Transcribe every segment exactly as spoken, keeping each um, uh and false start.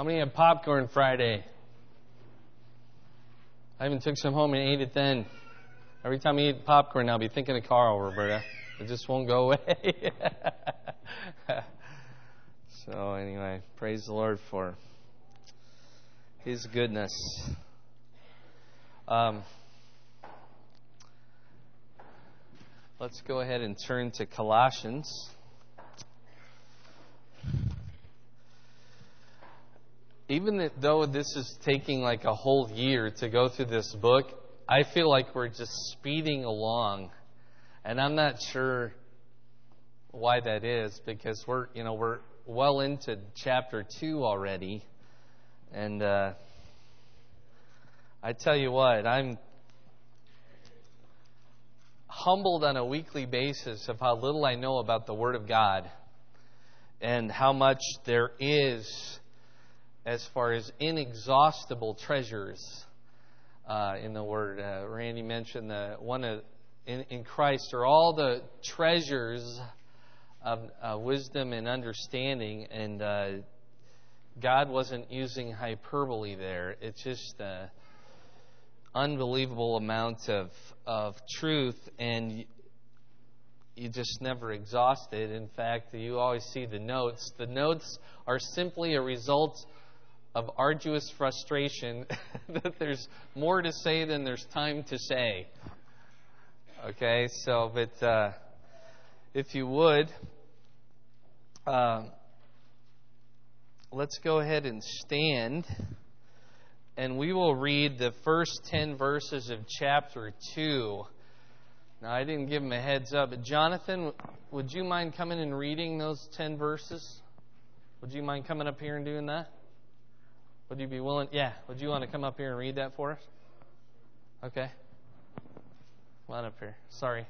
How many had popcorn Friday? I even took some home and ate it then. Every time I eat popcorn, I'll be thinking of Carl, Roberta. It just won't go away. So anyway, praise the Lord for His goodness. Um, let's go ahead and turn to Colossians. Even though this is taking like a whole year to go through this book, I feel like we're just speeding along. And I'm not sure why that is, because we're, you know, we're well into chapter two already. And uh, I tell you what, I'm humbled on a weekly basis of how little I know about the Word of God and how much there is as far as inexhaustible treasures uh, in the Word. Uh, Randy mentioned the one of, in, in Christ are all the treasures of uh, wisdom and understanding, and uh, God wasn't using hyperbole there. It's just an unbelievable amount of of truth, and you, you just never exhaust it. In fact, you always see the notes. The notes are simply a result of arduous frustration that there's more to say than there's time to say. Okay, so, but uh, if you would, uh, let's go ahead and stand, and we will read the first ten verses of chapter two. Now, I didn't give him a heads up, but Jonathan, would you mind coming and reading those ten verses? Would you mind coming up here and doing that? Would you be willing? Yeah. Would you want to come up here and read that for us? Okay. Come on up here. Sorry.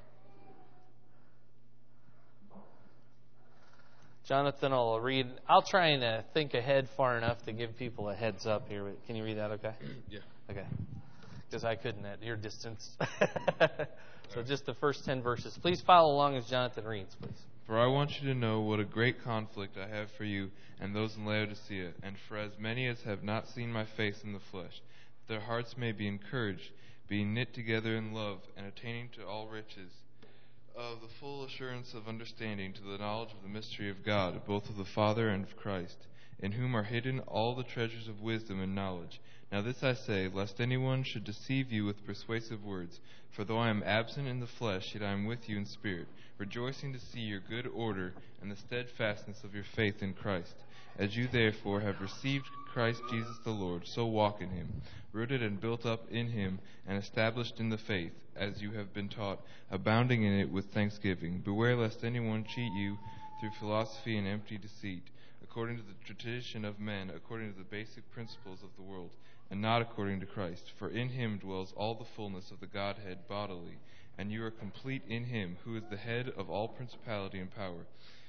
Jonathan will read. I'll try and uh, think ahead far enough to give people a heads up here. Can you read that okay? Yeah. Okay. Because I couldn't at your distance. So just the first ten verses. Please follow along as Jonathan reads, please. For I want you to know what a great conflict I have for you and those in Laodicea, and for as many as have not seen my face in the flesh, that their hearts may be encouraged, being knit together in love, and attaining to all riches of the full assurance of understanding, to the knowledge of the mystery of God, both of the Father and of Christ, in whom are hidden all the treasures of wisdom and knowledge. Now this I say, lest anyone should deceive you with persuasive words. For though I am absent in the flesh, yet I am with you in spirit, rejoicing to see your good order and the steadfastness of your faith in Christ. As you therefore have received Christ Jesus the Lord, so walk in him, rooted and built up in him, and established in the faith, as you have been taught, abounding in it with thanksgiving. Beware lest anyone cheat you through philosophy and empty deceit, according to the tradition of men, according to the basic principles of the world, and not according to Christ. For in him dwells all the fullness of the Godhead bodily, and you are complete in him, who is the head of all principality and power.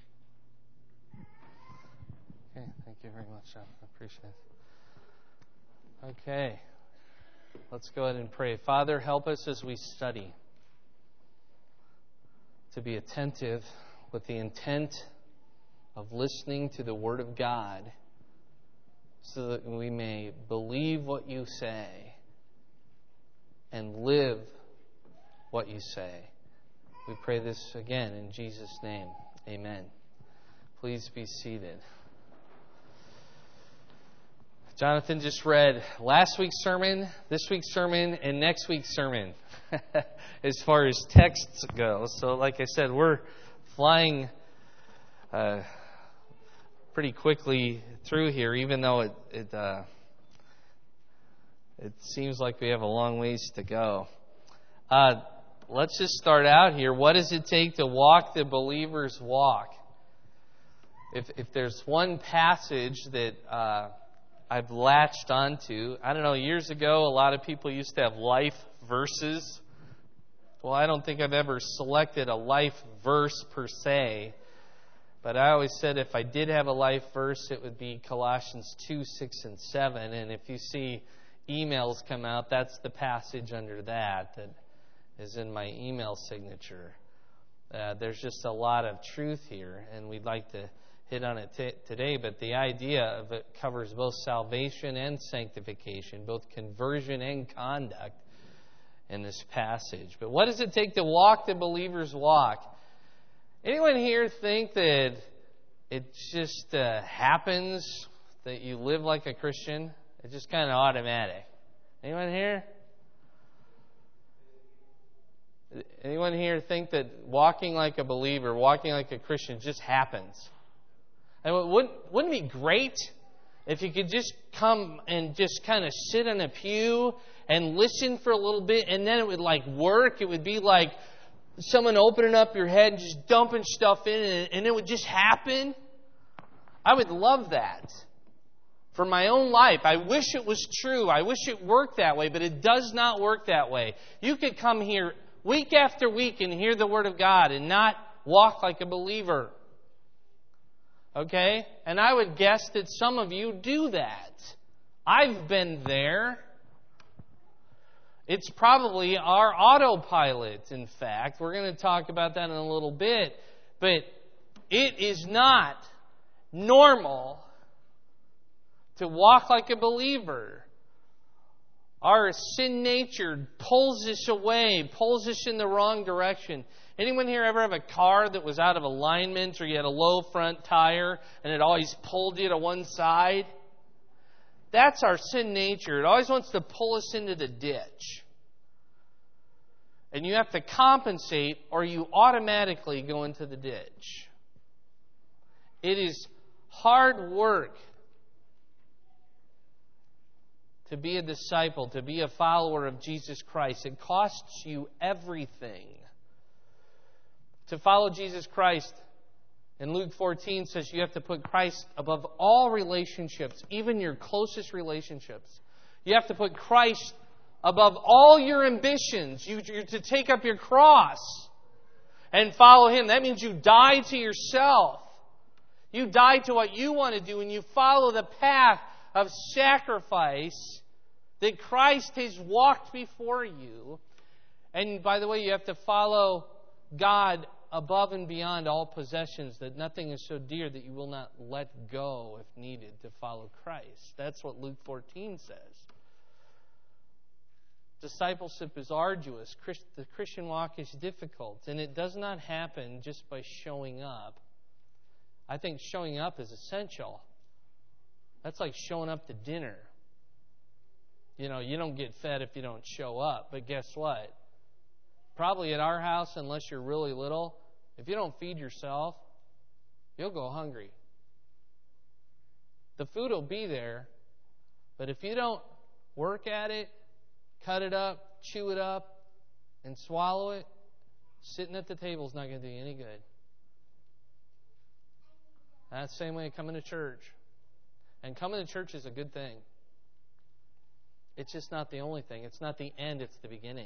Okay, thank you very much, John. I appreciate it. Okay, let's go ahead and pray. Father, help us as we study to be attentive with the intent of listening to the Word of God, so that we may believe what you say and live what you say. We pray this again in Jesus' name. Amen. Please be seated. Jonathan just read last week's sermon, this week's sermon, and next week's sermon as far as texts go. So like I said, we're flying uh, pretty quickly through here, even though it it, uh, it seems like we have a long ways to go. Uh, let's just start out here. What does it take to walk the believer's walk? If if there's one passage that uh, I've latched onto, I don't know, years ago, a lot of people used to have life verses. Well, I don't think I've ever selected a life verse per se. But I always said if I did have a life verse, it would be Colossians two, six, and seven. And if you see emails come out, that's the passage under that that is in my email signature. Uh, there's just a lot of truth here, and we'd like to hit on it t- today, but the idea of it covers both salvation and sanctification, both conversion and conduct in this passage. But what does it take to walk the believer's walk? Anyone here think that it just uh, happens that you live like a Christian? It's just kind of automatic. Anyone here? Anyone here think that walking like a believer, walking like a Christian just happens? And wouldn't, wouldn't it be great if you could just come and just kind of sit in a pew and listen for a little bit, and then it would like work? It would be like someone opening up your head and just dumping stuff in it, and it would just happen. I would love that for my own life. I wish it was true. I wish it worked that way, but it does not work that way. You could come here week after week and hear the Word of God and not walk like a believer. Okay? And I would guess that some of you do that. I've been there. It's probably our autopilot, in fact. We're going to talk about that in a little bit. But it is not normal to walk like a believer. Our sin nature pulls us away, pulls us in the wrong direction. Anyone here ever have a car that was out of alignment, or you had a low front tire and it always pulled you to one side? That's our sin nature. It always wants to pull us into the ditch. And you have to compensate, or you automatically go into the ditch. It is hard work to be a disciple, to be a follower of Jesus Christ. It costs you everything. To follow Jesus Christ, in Luke fourteen says you have to put Christ above all relationships, even your closest relationships. You have to put Christ above all your ambitions. You, you're to take up your cross and follow Him. That means you die to yourself. You die to what you want to do, and you follow the path of sacrifice that Christ has walked before you. And by the way, you have to follow God above and beyond all possessions, that nothing is so dear that you will not let go if needed to follow Christ. That's what Luke fourteen says. Discipleship is arduous. The Christian walk is difficult, and it does not happen just by showing up. I think showing up is essential. That's like showing up to dinner. You know, you don't get fed if you don't show up. But guess what? Probably at our house, unless you're really little, if you don't feed yourself, you'll go hungry. The food will be there, but if you don't work at it, cut it up, chew it up, and swallow it, sitting at the table is not going to do you any good. That's the same way coming to church. And coming to church is a good thing. It's just not the only thing. It's not the end, it's the beginning.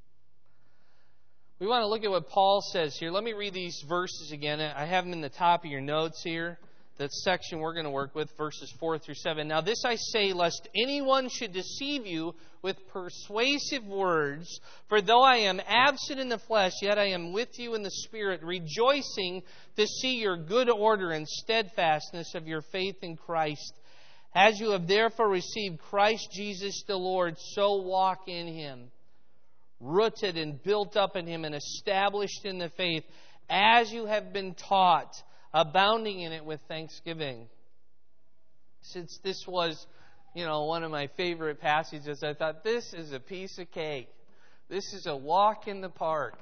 We want to look at what Paul says here. Let me read these verses again. I have them in the top of your notes here. That section we're going to work with, verses four through seven. Now this I say, lest anyone should deceive you with persuasive words. For though I am absent in the flesh, yet I am with you in the Spirit, rejoicing to see your good order and steadfastness of your faith in Christ. As you have therefore received Christ Jesus the Lord, so walk in Him, rooted and built up in Him and established in the faith, as you have been taught, abounding in it with thanksgiving. Since this was, you know, one of my favorite passages, I thought this is a piece of cake. This is a walk in the park.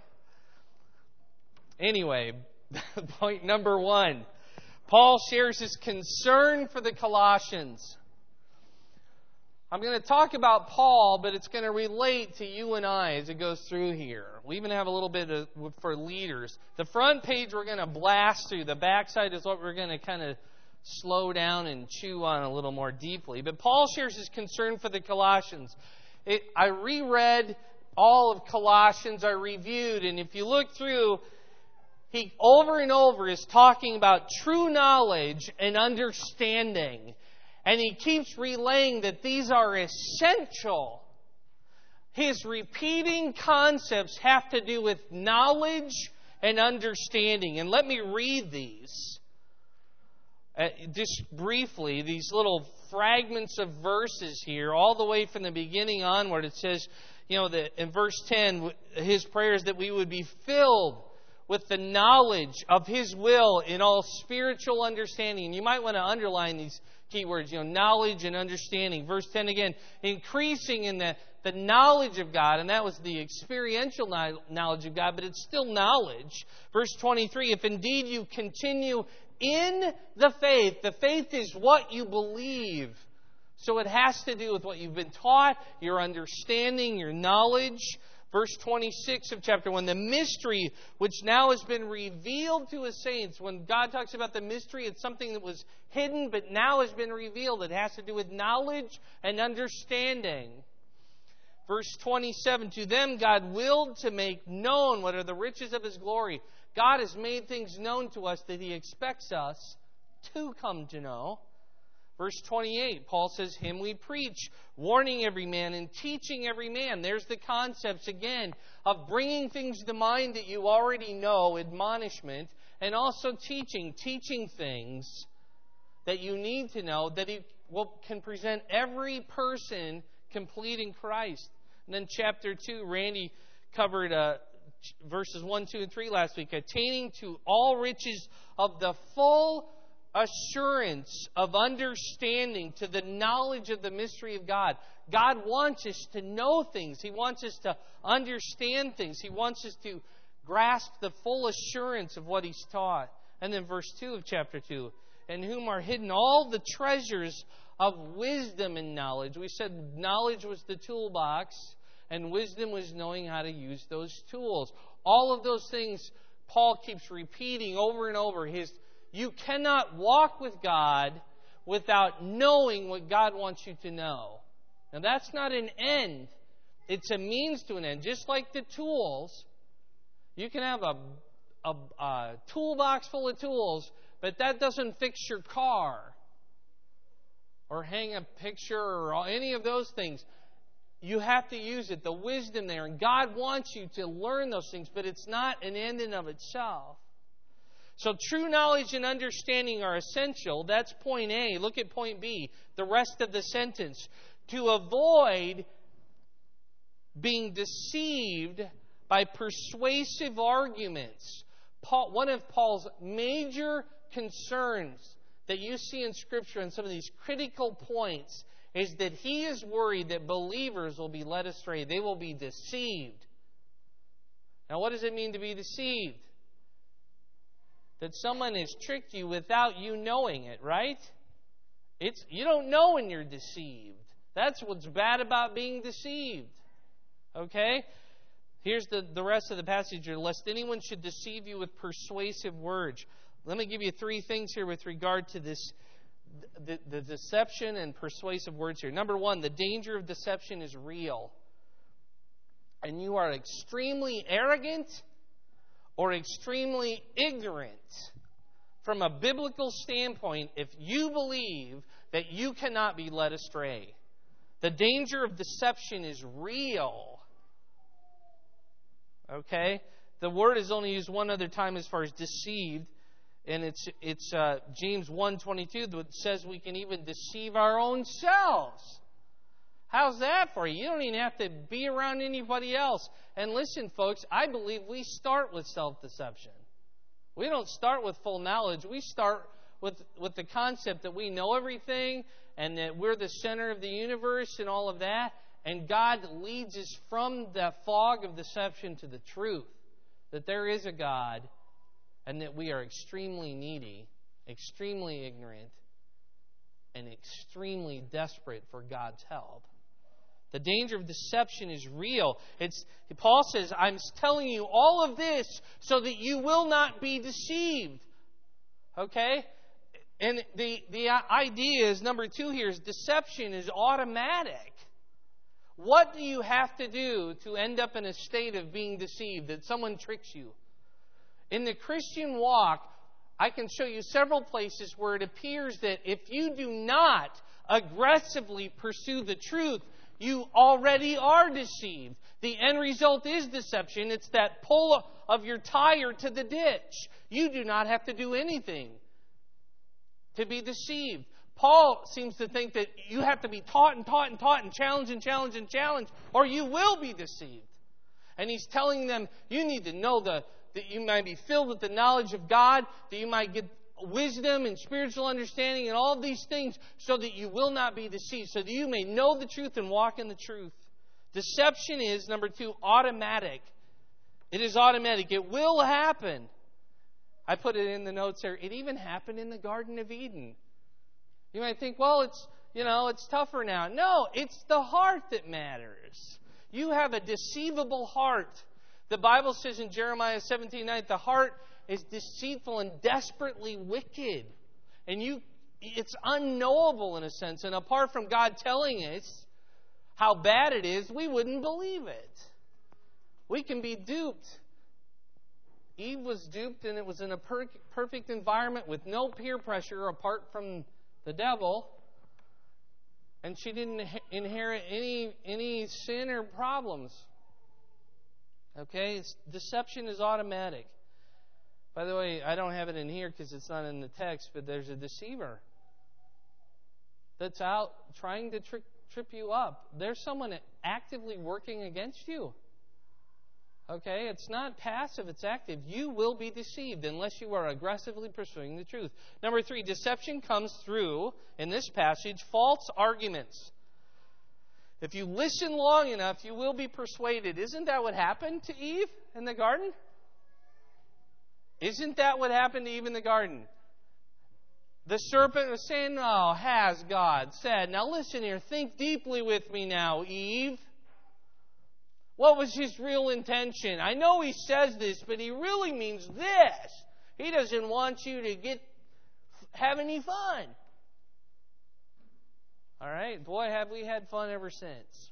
Anyway, point number one. Paul shares his concern for the Colossians. I'm going to talk about Paul, but it's going to relate to you and I as it goes through here. We even have a little bit of, for leaders. The front page we're going to blast through. The back side is what we're going to kind of slow down and chew on a little more deeply. But Paul shares his concern for the Colossians. It, I reread all of Colossians. I reviewed, and if you look through, he over and over is talking about true knowledge and understanding. And he keeps relaying that these are essential. His repeating concepts have to do with knowledge and understanding. And let me read these. uh, just briefly, these little fragments of verses here, all the way from the beginning onward. It says, you know, that in verse ten, his prayer is that we would be filled with the knowledge of His will in all spiritual understanding. And you might want to underline these key words, you know, knowledge and understanding. Verse ten again, increasing in the, the knowledge of God. And that was the experiential knowledge of God, but it's still knowledge. Verse twenty-three, if indeed you continue in the faith. The faith is what you believe. So it has to do with what you've been taught, your understanding, your knowledge. Verse twenty-six of chapter one, the mystery which now has been revealed to His saints. When God talks about the mystery, it's something that was hidden but now has been revealed. It has to do with knowledge and understanding. Verse twenty-seven, to them God willed to make known what are the riches of His glory. God has made things known to us that He expects us to come to know. Verse twenty-eight, Paul says, Him we preach, warning every man and teaching every man. There's the concepts again of bringing things to mind that you already know, admonishment, and also teaching, teaching things that you need to know that He will, can present every person complete in Christ. And then chapter two, Randy covered uh, verses one, two, and three last week, attaining to all riches of the full assurance of understanding, to the knowledge of the mystery of God. God wants us to know things. He wants us to understand things. He wants us to grasp the full assurance of what He's taught. And then verse two of chapter two, in whom are hidden all the treasures of wisdom and knowledge. We said knowledge was the toolbox, and wisdom was knowing how to use those tools. All of those things Paul keeps repeating over and over. His You cannot walk with God without knowing what God wants you to know. Now, that's not an end. It's a means to an end. Just like the tools, you can have a, a, a toolbox full of tools, but that doesn't fix your car or hang a picture or any of those things. You have to use it, the wisdom there. And God wants you to learn those things, but it's not an end in of itself. So true knowledge and understanding are essential. That's point A. Look at point B, the rest of the sentence. To avoid being deceived by persuasive arguments. Paul, one of Paul's major concerns that you see in Scripture in some of these critical points is that he is worried that believers will be led astray. They will be deceived. Now, what does it mean to be deceived? That someone has tricked you without you knowing it, right? It's you don't know when you're deceived. That's what's bad about being deceived. Okay? Here's the, the rest of the passage here. Lest anyone should deceive you with persuasive words. Let me give you three things here with regard to this, the, the deception and persuasive words here. Number one, the danger of deception is real. And you are extremely arrogant or extremely ignorant from a biblical standpoint if you believe that you cannot be led astray. The danger of deception is real. Okay? The word is only used one other time as far as deceived, and it's it's uh, James one twenty-two that says we can even deceive our own selves. How's that for you? You don't even have to be around anybody else. And listen, folks, I believe we start with self-deception. We don't start with full knowledge. We start with, with the concept that we know everything and that we're the center of the universe and all of that. And God leads us from the fog of deception to the truth, that there is a God and that we are extremely needy, extremely ignorant, and extremely desperate for God's help. The danger of deception is real. It's Paul says, I'm telling you all of this so that you will not be deceived. Okay? And the, the idea is, number two here, is deception is automatic. What do you have to do to end up in a state of being deceived, that someone tricks you? In the Christian walk, I can show you several places where it appears that if you do not aggressively pursue the truth, you already are deceived. The end result is deception. It's that pull of your tire to the ditch. You do not have to do anything to be deceived. Paul seems to think that you have to be taught and taught and taught and challenged and challenged and challenged, or you will be deceived. And he's telling them, you need to know the, that you might be filled with the knowledge of God, that you might get wisdom and spiritual understanding and all these things so that you will not be deceived, so that you may know the truth and walk in the truth. Deception is, number two, automatic. It is automatic. It will happen. I put it in the notes there. It even happened in the Garden of Eden. You might think, well, it's, you know, it's tougher now. No, it's the heart that matters. You have a deceivable heart. The Bible says in Jeremiah seventeen nine, the heart is deceitful and desperately wicked. And you, it's unknowable in a sense. And apart from God telling us how bad it is, we wouldn't believe it. We can be duped. Eve was duped, and it was in a per- perfect environment with no peer pressure apart from the devil. And she didn't inherit any, any sin or problems. Okay? It's, deception is automatic. By the way, I don't have it in here because it's not in the text, but there's a deceiver that's out trying to trick, trip you up. There's someone actively working against you. Okay? It's not passive, it's active. You will be deceived unless you are aggressively pursuing the truth. Number three, deception comes through, in this passage, false arguments. If you listen long enough, you will be persuaded. Isn't that what happened to Eve in the garden? Isn't that what happened to Eve in the garden? The serpent was saying, oh, has God said? Now listen here, think deeply with me now, Eve. What was his real intention? I know he says this, but he really means this. He doesn't want you to get have any fun. All right? Boy, have we had fun ever since.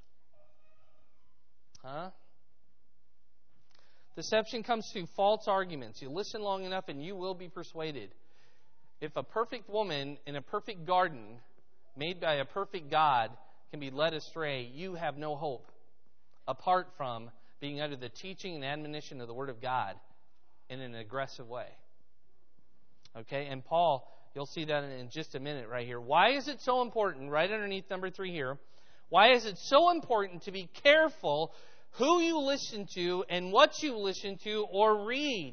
Huh? Deception comes through false arguments. You listen long enough and you will be persuaded. If a perfect woman in a perfect garden made by a perfect God can be led astray, you have no hope apart from being under the teaching and admonition of the Word of God in an aggressive way. Okay? And Paul, you'll see that in just a minute right here. Why is it so important, right underneath number three here, why is it so important to be careful who you listen to and what you listen to or read?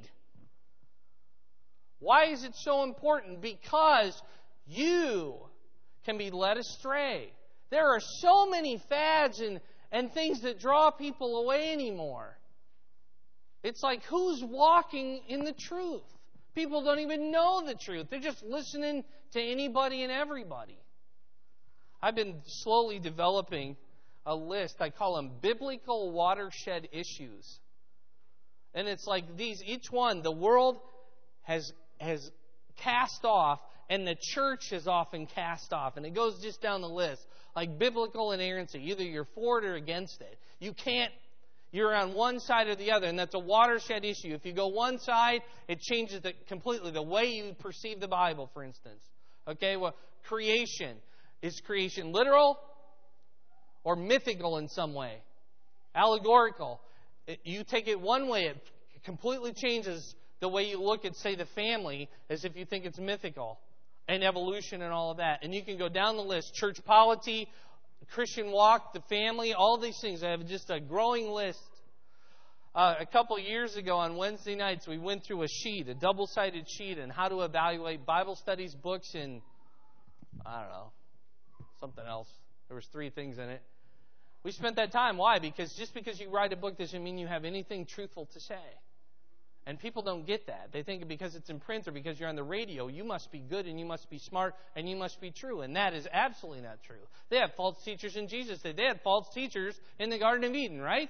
Why is it so important? Because you can be led astray. There are so many fads and, and things that draw people away anymore. It's like, who's walking in the truth? People don't even know the truth. They're just listening to anybody and everybody. I've been slowly developing a list. I call them biblical watershed issues. And it's like these, each one, the world has has cast off, and the church has often cast off. And it goes just down the list. Like biblical inerrancy. Either you're for it or against it. You can't, you're on one side or the other, and that's a watershed issue. If you go one side, it changes the, completely the way you perceive the Bible, for instance. Okay, well, creation. Is creation literal or mythical in some way? Allegorical. It, you take it one way, it completely changes the way you look at, say, the family, as if you think it's mythical, and evolution and all of that. And you can go down the list. Church polity, Christian walk, the family, all these things. I have just a growing list. Uh, a couple years ago on Wednesday nights, we went through a sheet, a double-sided sheet, on how to evaluate Bible studies, books, and, I don't know, something else. There was three things in it. We spent that time. Why? Because just because you write a book doesn't mean you have anything truthful to say. And people don't get that. They think because it's in print or because you're on the radio, you must be good and you must be smart and you must be true. And that is absolutely not true. They had false teachers in Jesus' day. They had false teachers in the Garden of Eden, right?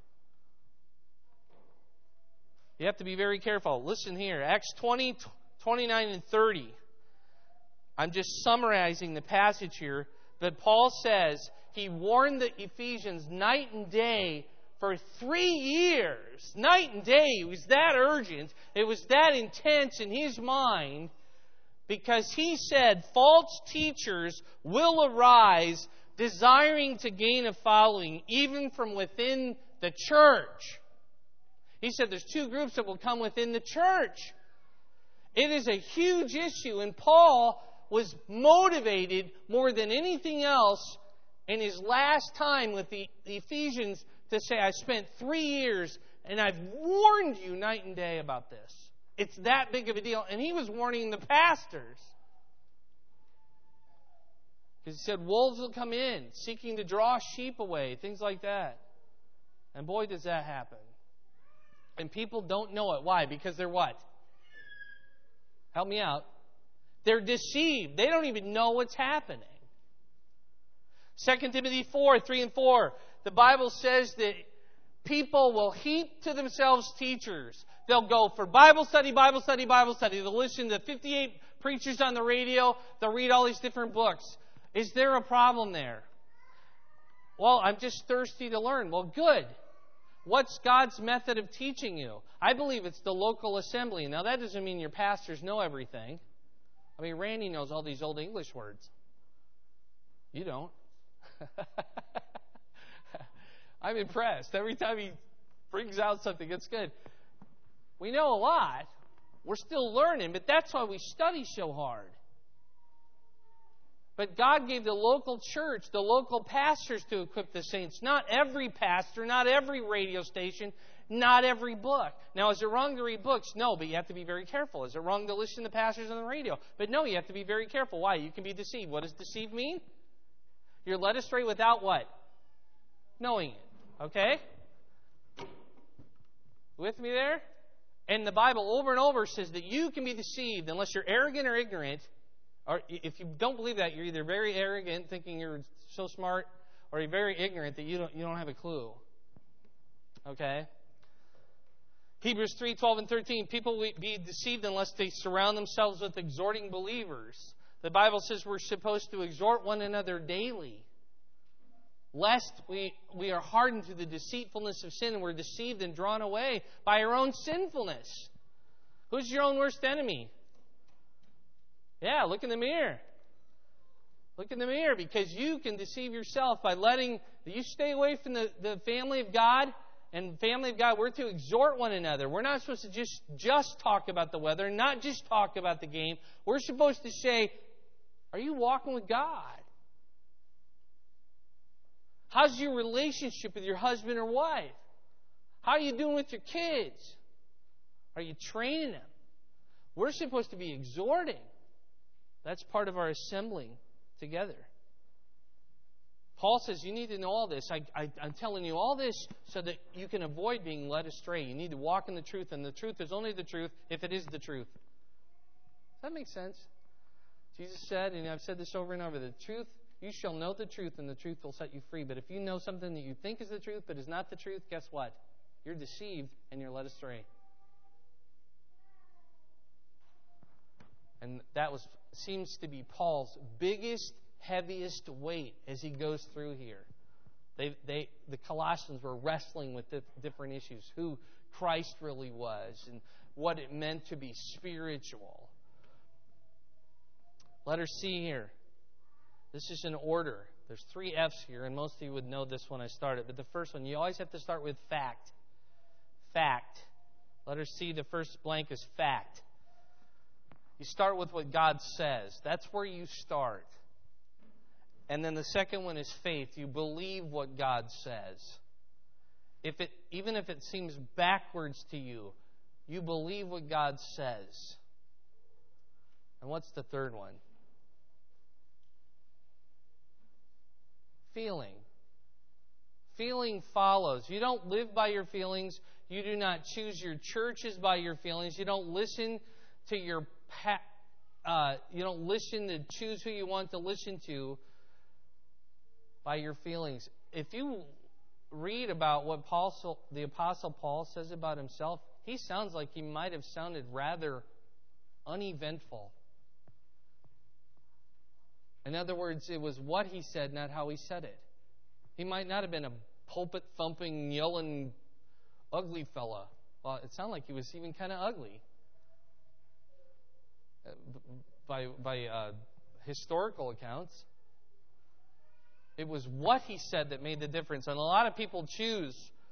You have to be very careful. Listen here. Acts twenty, twenty-nine, and thirty. I'm just summarizing the passage here. But Paul says he warned the Ephesians night and day for three years. Night and day. It was that urgent. It was that intense in his mind, because he said false teachers will arise desiring to gain a following even from within the church. He said there's two groups that will come within the church. It is a huge issue, and Paul was motivated more than anything else in his last time with the Ephesians to say, I spent three years and I've warned you night and day about this. It's that big of a deal. And he was warning the pastors. Because he said, wolves will come in, seeking to draw sheep away, things like that. And boy, does that happen. And people don't know it. Why? Because they're what? Help me out. They're deceived. They don't even know what's happening. Second Timothy four, three and four. The Bible says that people will heap to themselves teachers. They'll go for Bible study, Bible study, Bible study. They'll listen to fifty-eight preachers on the radio. They'll read all these different books. Is there a problem there? Well, I'm just thirsty to learn. Well, good. What's God's method of teaching you? I believe it's the local assembly. Now, that doesn't mean your pastors know everything. I mean, Randy knows all these old English words. You don't. I'm impressed. Every time he brings out something, it's good. We know a lot. We're still learning, but that's why we study so hard. But God gave the local church, the local pastors to equip the saints. Not every pastor, not every radio station, not every book. Now, is it wrong to read books? No, but you have to be very careful. Is it wrong to listen to pastors on the radio? But no, you have to be very careful. Why? You can be deceived. What does deceive mean? You're led astray without what? Knowing it. Okay? With me there? And the Bible over and over says that you can be deceived unless you're arrogant or ignorant. Or if you don't believe that, you're either very arrogant, thinking you're so smart, or you're very ignorant that you don't you don't have a clue. Okay? Hebrews three, twelve, and thirteen. People will be deceived unless they surround themselves with exhorting believers. The Bible says we're supposed to exhort one another daily, lest we, we are hardened to the deceitfulness of sin and we're deceived and drawn away by our own sinfulness. Who's your own worst enemy? Yeah, look in the mirror. Look in the mirror, because you can deceive yourself by letting you stay away from the, the family of God. And family of God, we're to exhort one another. We're not supposed to just, just talk about the weather, not just talk about the game. We're supposed to say, are you walking with God? How's your relationship with your husband or wife? How are you doing with your kids? Are you training them? We're supposed to be exhorting. That's part of our assembling together. Paul says you need to know all this. I, I, I'm telling you all this so that you can avoid being led astray. You need to walk in the truth, and the truth is only the truth if it is the truth. Does that make sense? Jesus said, and I've said this over and over, the truth, you shall know the truth, and the truth will set you free. But if you know something that you think is the truth but is not the truth, guess what? You're deceived and you're led astray. And that was seems to be Paul's biggest, heaviest weight as he goes through here. They, they, the Colossians were wrestling with different issues, who Christ really was and what it meant to be spiritual. Letter C here. This is in order. There's three F's here, and most of you would know this when I started. But the first one, you always have to start with fact. Fact. Letter C, the first blank is fact. You start with what God says. That's where you start. And then the second one is faith. You believe what God says. If it, even if it seems backwards to you, you believe what God says. And what's the third one? Feeling. Feeling follows. You don't live by your feelings. You do not choose your churches by your feelings. You don't listen to your uh, you don't listen to choose who you want to listen to by your feelings. If you read about what Paul, the Apostle Paul says about himself, he sounds like he might have sounded rather uneventful. In other words, it was what he said, not how he said it. He might not have been a pulpit-thumping, yelling, ugly fella. Well, it sounded like he was even kind of ugly. By, by uh, historical accounts. It was what he said that made the difference. And a lot of people choose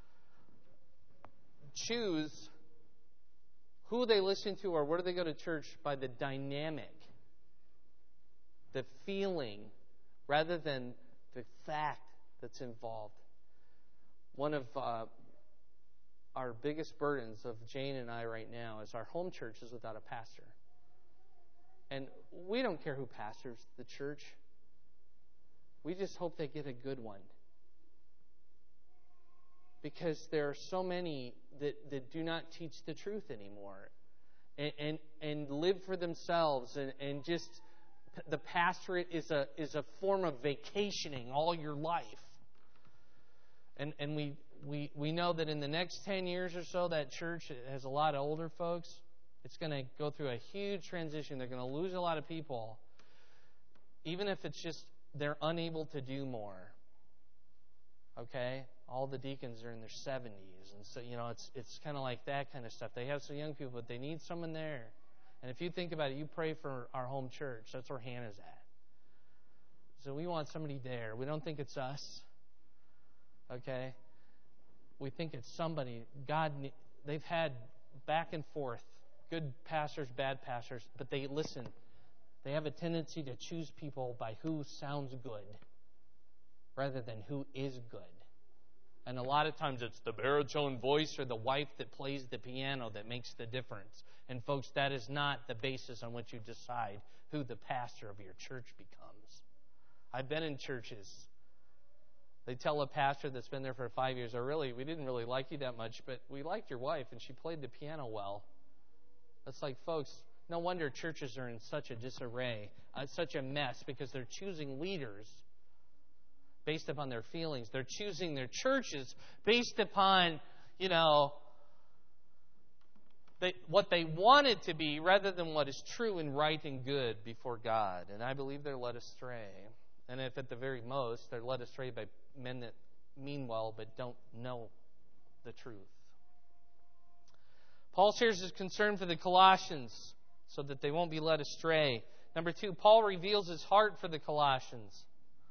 choose who they listen to or where do they go to church by the dynamic the feeling rather than the fact that's involved. One of uh, our biggest burdens of Jane and I right now is our home church is without a pastor. And we don't care who pastors the church. We just hope they get a good one. Because there are so many that, that do not teach the truth anymore. And and, and live for themselves. And, and just the pastorate is a is a form of vacationing all your life. And and we, we, we know that in the next ten years or so, that church has a lot of older folks. It's going to go through a huge transition. They're going to lose a lot of people. Even if it's just they're unable to do more. Okay? All the deacons are in their seventies. And so, you know, it's it's kind of like that kind of stuff. They have some young people, but they need someone there. And if you think about it, you pray for our home church. That's where Hannah's at. So we want somebody there. We don't think it's us. Okay? We think it's somebody. God, they've had back and forth. Good pastors, bad pastors. But they listen. They have a tendency to choose people by who sounds good rather than who is good. And a lot of times it's the baritone voice or the wife that plays the piano that makes the difference. And folks, that is not the basis on which you decide who the pastor of your church becomes. I've been in churches. They tell a pastor that's been there for five years, oh, really, we didn't really like you that much, but we liked your wife and she played the piano well. It's like, folks, no wonder churches are in such a disarray, uh, such a mess, because they're choosing leaders based upon their feelings. They're choosing their churches based upon, you know, they, what they want it to be rather than what is true and right and good before God. And I believe they're led astray. And if at the very most, they're led astray by men that mean well but don't know the truth. Paul shares his concern for the Colossians so that they won't be led astray. Number two, Paul reveals his heart for the Colossians.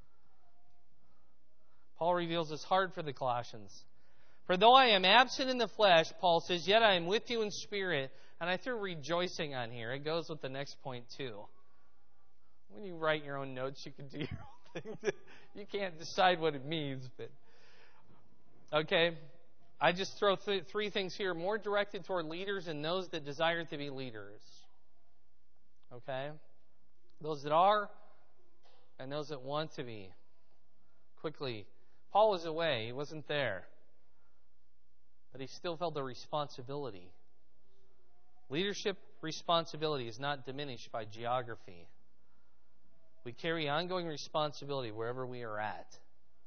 Paul reveals his heart for the Colossians. For though I am absent in the flesh, Paul says, yet I am with you in spirit. And I threw rejoicing on here. It goes with the next point too. When you write your own notes, you can do your own thing. You can't decide what it means, but okay. I just throw th- three things here, more directed toward leaders and those that desire to be leaders. Okay? Those that are and those that want to be. Quickly, Paul was away. He wasn't there. But he still felt the responsibility. Leadership responsibility is not diminished by geography. We carry ongoing responsibility wherever we are at.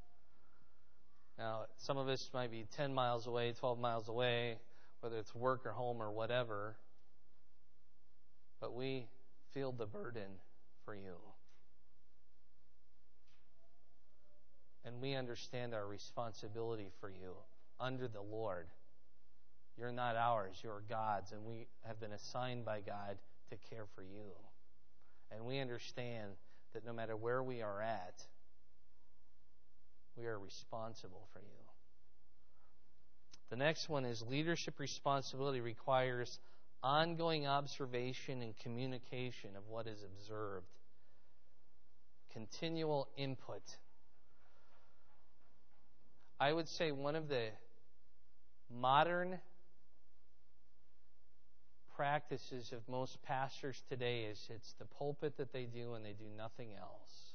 Now, some of us might be ten miles away, twelve miles away, whether it's work or home or whatever. But we feel the burden for you. And we understand our responsibility for you under the Lord. You're not ours, you're God's, and we have been assigned by God to care for you. And we understand that no matter where we are at, we are responsible for you. The next one is leadership responsibility requires ongoing observation and communication of what is observed. Continual input. I would say one of the modern practices of most pastors today is it's the pulpit that they do and they do nothing else.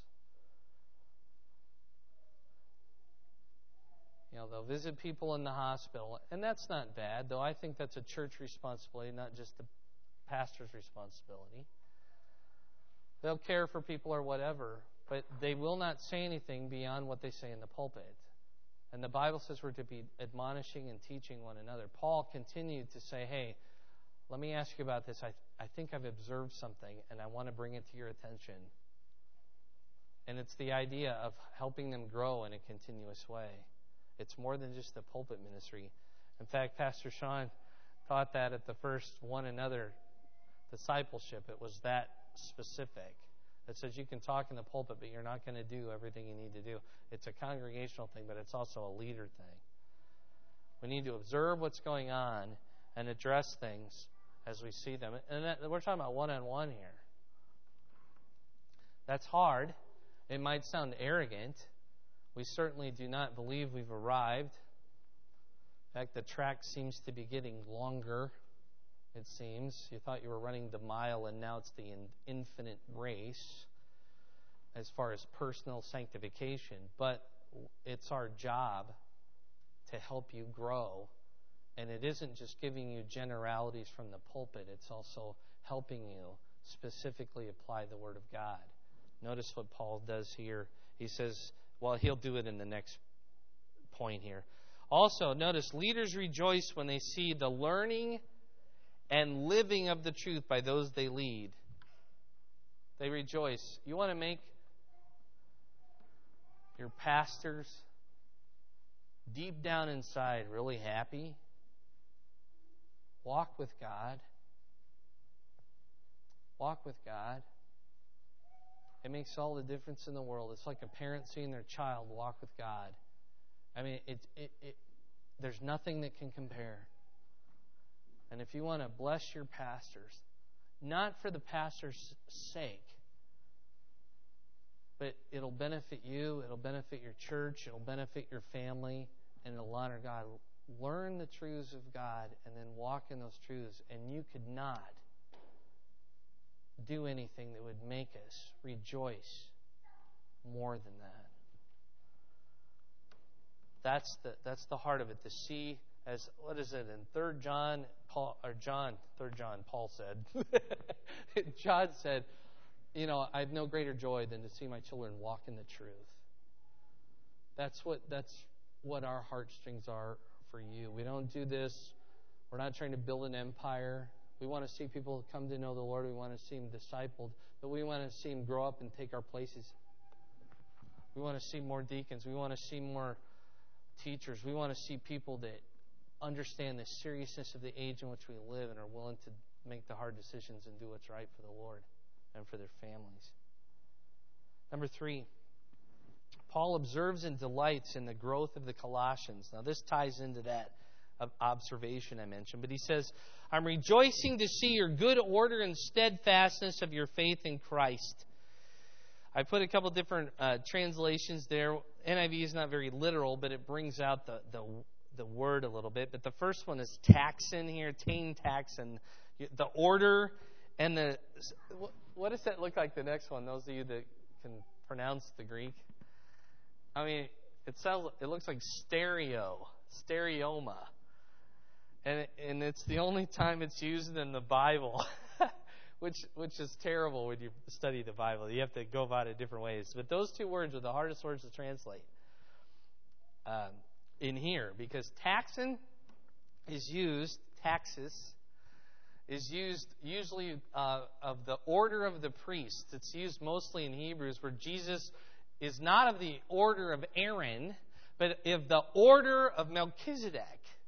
You know, they'll visit people in the hospital, and that's not bad, though I think that's a church responsibility, not just the pastor's responsibility. They'll care for people or whatever, but they will not say anything beyond what they say in the pulpit. And the Bible says we're to be admonishing and teaching one another. Paul continued to say, hey, let me ask you about this. I, I think I've observed something, and I want to bring it to your attention. And it's the idea of helping them grow in a continuous way. It's more than just the pulpit ministry. In fact, Pastor Sean taught that at the first One Another discipleship. It was that specific. It says you can talk in the pulpit, but you're not going to do everything you need to do. It's a congregational thing, but it's also a leader thing. We need to observe what's going on and address things as we see them. And that, we're talking about one-on-one here. That's hard. It might sound arrogant. We certainly do not believe we've arrived. In fact, the track seems to be getting longer, it seems. You thought you were running the mile, and now it's the in- infinite race as far as personal sanctification. But it's our job to help you grow. And it isn't just giving you generalities from the pulpit. It's also helping you specifically apply the Word of God. Notice what Paul does here. He says, well, he'll do it in the next point here. Also, notice, leaders rejoice when they see the learning and living of the truth by those they lead. They rejoice. You want to make your pastors deep down inside really happy? Walk with God. Walk with God. It makes all the difference in the world. It's like a parent seeing their child walk with God. I mean, it, it, it, there's nothing that can compare. And if you want to bless your pastors, not for the pastor's sake, but it'll benefit you, it'll benefit your church, it'll benefit your family, and it'll honor God. Learn the truths of God and then walk in those truths, and you could not do anything that would make us rejoice more than that. That's the that's the heart of it. To see, as what is it in Third John, Paul or John, Third John, Paul said. John said, you know, I have no greater joy than to see my children walk in the truth. That's what that's what our heartstrings are for you. We don't do this. We're not trying to build an empire. We want to see people come to know the Lord. We want to see them discipled. But we want to see them grow up and take our places. We want to see more deacons. We want to see more teachers. We want to see people that understand the seriousness of the age in which we live and are willing to make the hard decisions and do what's right for the Lord and for their families. Number three, Paul observes and delights in the growth of the Colossians. Now, this ties into that observation I mentioned. But he says, I'm rejoicing to see your good order and steadfastness of your faith in Christ. I put a couple different uh, translations there. N I V is not very literal, but it brings out the, the the word a little bit. But the first one is taxon here, tain taxon. The order and the... What does that look like, the next one, those of you that can pronounce the Greek? I mean, it sounds. It looks like stereo, stereoma. And and it's the only time it's used in the Bible, which which is terrible when you study the Bible. You have to go about it different ways. But those two words are the hardest words to translate um, in here, because taxon is used, taxis, is used usually uh, of the order of the priest. It's used mostly in Hebrews, where Jesus is not of the order of Aaron, but of the order of Melchizedek.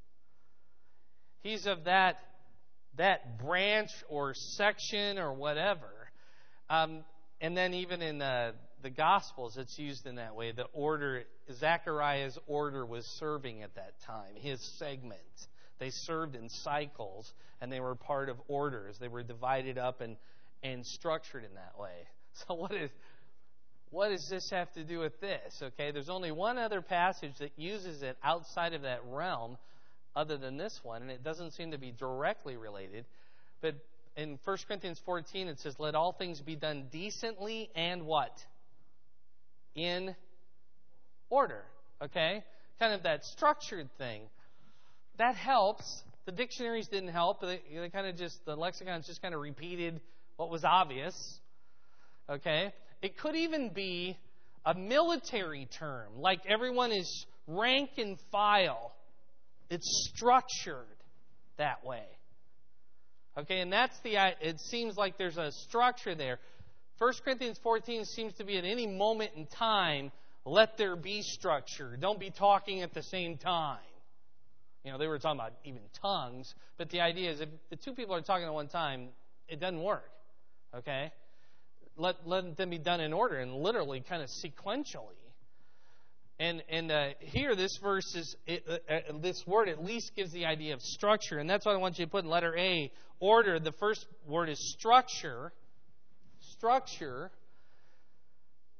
He's of that that branch or section or whatever. Um, and then even in the, the Gospels, it's used in that way. The order, Zechariah's order was serving at that time, his segment. They served in cycles, and they were part of orders. They were divided up and, and structured in that way. So what is what does this have to do with this? Okay, there's only one other passage that uses it outside of that realm, other than this one, and it doesn't seem to be directly related. But in First Corinthians fourteen, it says, let all things be done decently and what? In order. Okay? Kind of that structured thing. That helps. The dictionaries didn't help. They, they kind of just, the lexicons just kind of repeated what was obvious. Okay? It could even be a military term, like everyone is rank and file. It's structured that way. Okay, and that's the, it seems like there's a structure there. First Corinthians fourteen seems to be at any moment in time, let there be structure. Don't be talking at the same time. You know, they were talking about even tongues, but the idea is if the two people are talking at one time, it doesn't work. Okay? Let, let them be done in order and literally kind of sequentially. And and uh, here, this verse is it, uh, this word at least gives the idea of structure, and that's what I want you to put in letter A. Order. The first word is structure. Structure.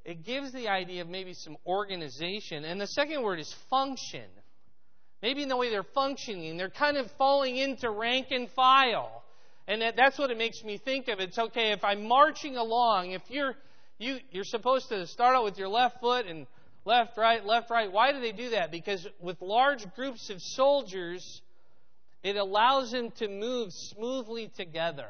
it gives the idea of maybe some organization. And the second word is function. Maybe in the way they're functioning, they're kind of falling into rank and file. And that, that's what it makes me think of. It's okay if I'm marching along, if you're you, you're supposed to start out with your left foot and left, right, left, right. Why do they do that? Because with large groups of soldiers, it allows them to move smoothly together.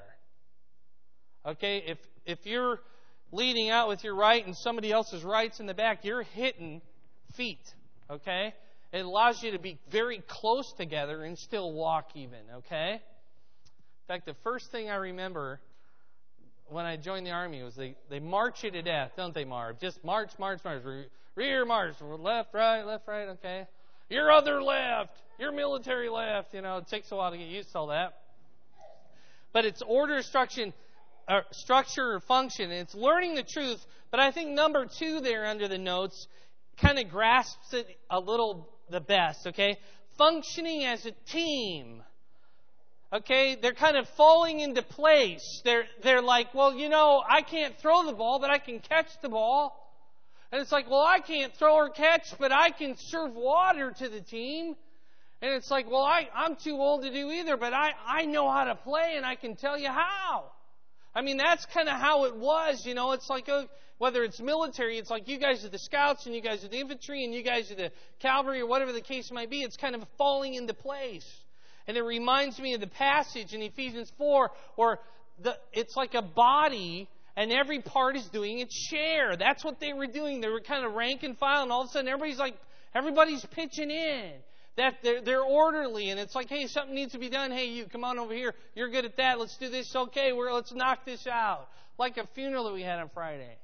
Okay, if if you're leading out with your right and somebody else's right's in the back, you're hitting feet. Okay? It allows you to be very close together and still walk even, okay? In fact, the first thing I remember when I joined the Army was they, they march you to death, don't they, Marv? Just march, march, march. Rear march. Left, right, left, right, okay? Your other left. Your military left. You know, it takes a while to get used to all that. But it's order, structure, uh, structure or function. And it's learning the truth. But I think number two there under the notes kind of grasps it a little the best, okay? Functioning as a team. Okay? They're kind of falling into place. They're they're like, well, you know, I can't throw the ball, but I can catch the ball. And it's like, well, I can't throw or catch, but I can serve water to the team. And it's like, well, I, I'm too old to do either, but I, I know how to play and I can tell you how. I mean, that's kind of how it was, you know. It's like, uh, whether it's military, it's like you guys are the scouts and you guys are the infantry and you guys are the cavalry or whatever the case might be. It's kind of falling into place. And it reminds me of the passage in Ephesians four where the, it's like a body and every part is doing its share. That's what they were doing. They were kind of rank and file, and all of a sudden everybody's like, everybody's pitching in. That they're, they're orderly, and it's like, hey, something needs to be done. Hey, you, come on over here. You're good at that. Let's do this. Okay, we're, let's knock this out. Like a funeral that we had on Friday.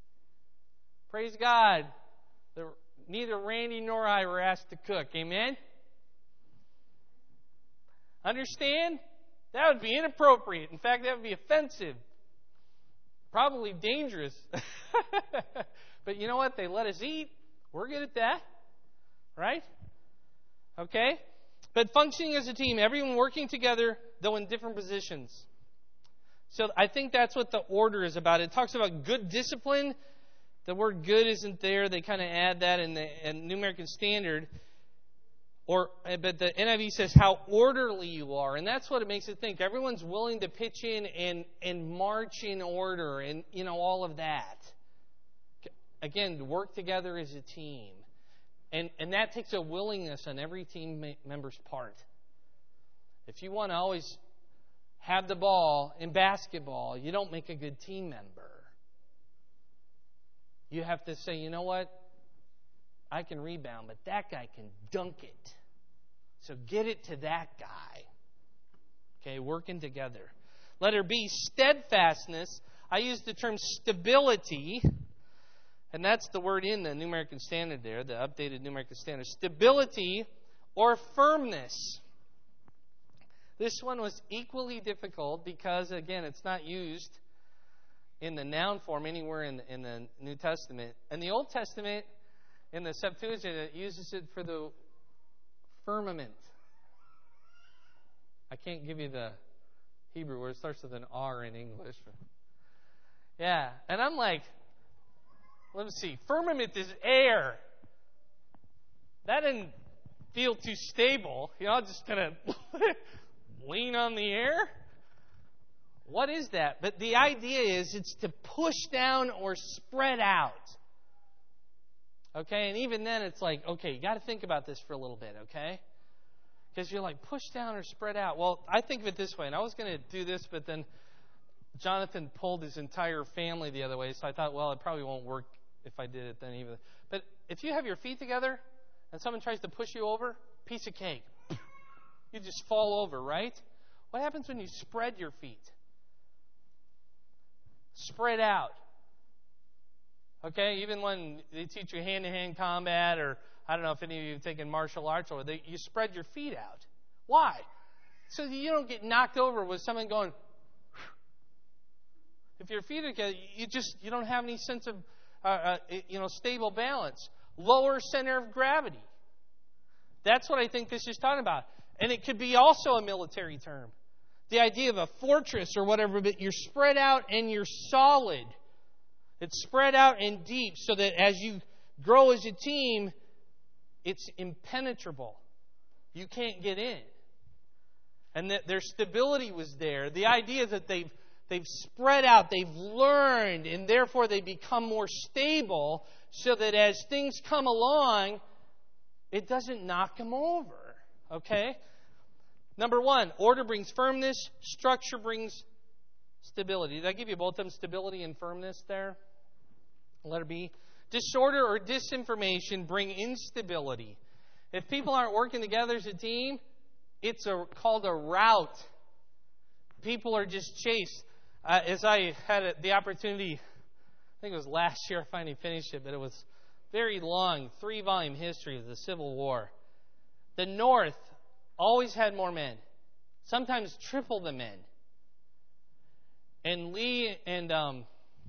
Praise God. The, neither Randy nor I were asked to cook. Amen? Understand? That would be inappropriate. In fact, that would be offensive. Probably dangerous. But you know what? They let us eat. We're good at that. Right? Okay? But functioning as a team, everyone working together, though in different positions. So I think that's what the order is about. It talks about good discipline. The word good isn't there. They kind of add that in the in New American Standard. Or, but the N I V says how orderly you are. And that's what it makes it think. Everyone's willing to pitch in and, and march in order and, you know, all of that. Again, work together as a team. And and that takes a willingness on every team member's part. If you want to always have the ball in basketball, you don't make a good team member. You have to say, you know what? I can rebound, but that guy can dunk it. So get it to that guy. Okay, working together. Letter B, steadfastness. I use the term stability. And that's the word in the New American Standard there, the updated New American Standard. Stability or firmness. This one was equally difficult because, again, it's not used in the noun form anywhere in the, in the New Testament. In the Old Testament, in the Septuagint, it uses it for the firmament. I can't give you the Hebrew word. It starts with an R in English. Yeah, and I'm like, let me see. Firmament is air. That didn't feel too stable. You know, I'm just going to lean on the air. What is that? But the idea is it's to push down or spread out. Okay, and even then it's like, okay, you got to think about this for a little bit, okay? Because you're like, push down or spread out. Well, I think of it this way, and I was going to do this, but then Jonathan pulled his entire family the other way, so I thought, well, it probably won't work if I did it then either. But if you have your feet together and someone tries to push you over, piece of cake. You just fall over, right? What happens when you spread your feet? Spread out. Okay, even when they teach you hand-to-hand combat, or I don't know if any of you have taken martial arts, or they, you spread your feet out. Why? So that you don't get knocked over with someone going. If your feet are together, you just you don't have any sense of uh, uh, you know stable balance, lower center of gravity. That's what I think this is talking about, and it could be also a military term. The idea of a fortress or whatever, but you're spread out and you're solid. It's spread out and deep so that as you grow as a team, it's impenetrable. You can't get in. And that their stability was there. The idea that they've they've spread out, they've learned, and therefore they become more stable so that as things come along, it doesn't knock them over. Okay? Number one, order brings firmness, structure brings stability. Did I give you both of them, stability and firmness there? Letter B. Disorder or disinformation bring instability. If people aren't working together as a team, it's a, called a rout. People are just chased. Uh, as I had a, the opportunity, I think it was last year I finally finished it, but it was very long, three-volume history of the Civil War. The North always had more men, sometimes triple the men. And Lee and, um,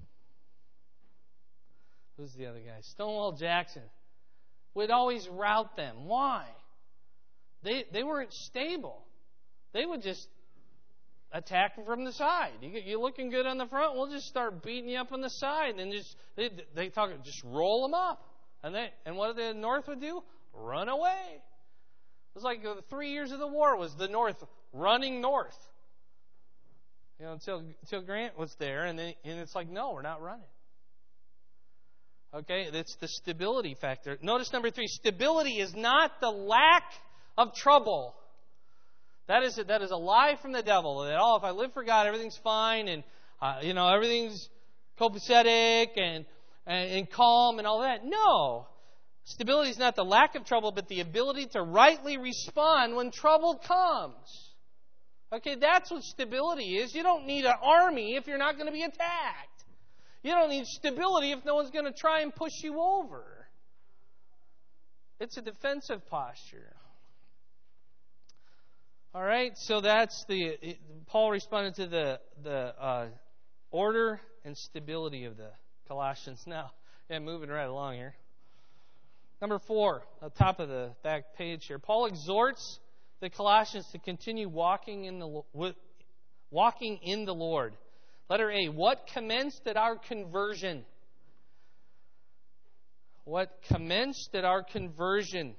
who's the other guy? Stonewall Jackson would always rout them. Why? They they weren't stable. They would just attack from the side. You, you're looking good on the front, we'll just start beating you up on the side. And just they, they talk, just roll them up. And they and what the North would do? Run away. It was like the three years of the war was the North running north. You know, until until Grant was there, and they, and it's like, no, we're not running. Okay, that's the stability factor. Notice number three: stability is not the lack of trouble. That is a, that is a lie from the devil. That oh, if I live for God, everything's fine, and uh, you know everything's copacetic and, and and calm and all that. No, stability is not the lack of trouble, but the ability to rightly respond when trouble comes. Okay, that's what stability is. You don't need an army if you're not going to be attacked. You don't need stability if no one's going to try and push you over. It's a defensive posture. All right, so that's the it, Paul responded to the the uh, order and stability of the Colossians. Now, yeah, moving right along here. Number four, on top of the back page here, Paul exhorts the Colossians to continue walking in the walking in the Lord. Letter A, what commenced at our conversion? What commenced at our conversion?